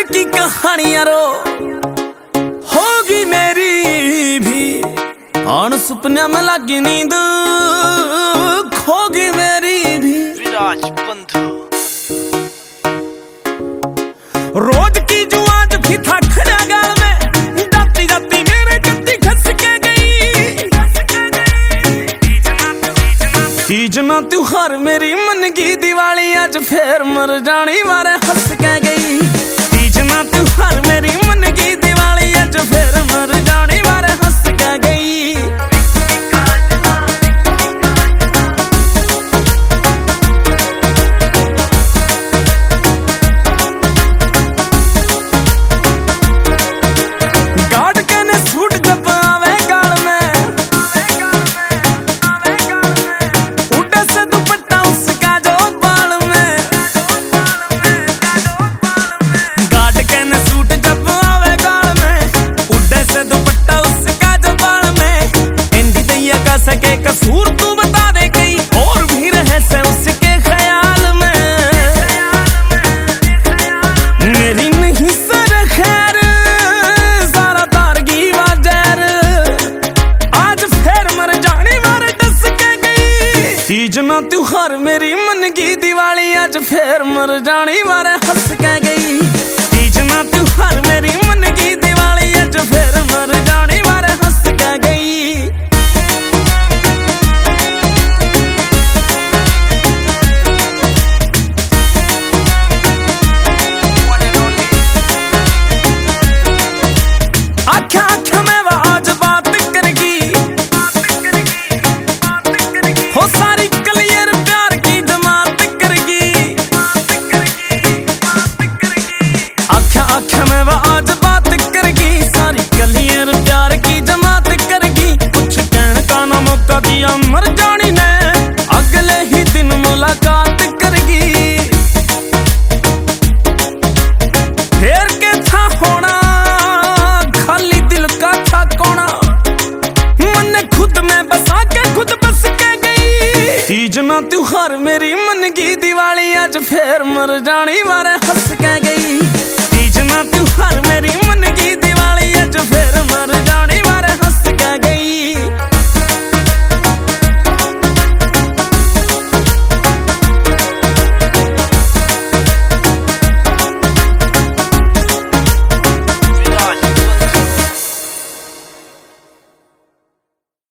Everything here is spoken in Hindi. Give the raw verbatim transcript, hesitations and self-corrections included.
की कहानियां रो होगी मेरी भी, आन सुपने में लगी नींद खोगी मेरी भी। विराज बंधु रोज की जो आज भी था खड़ा गाल में, जाती जाती मेरे जत्ती खस के गई। तीज ना त्योहार मेरी मन की दिवाली, आज फेर मर जानी मारे हंस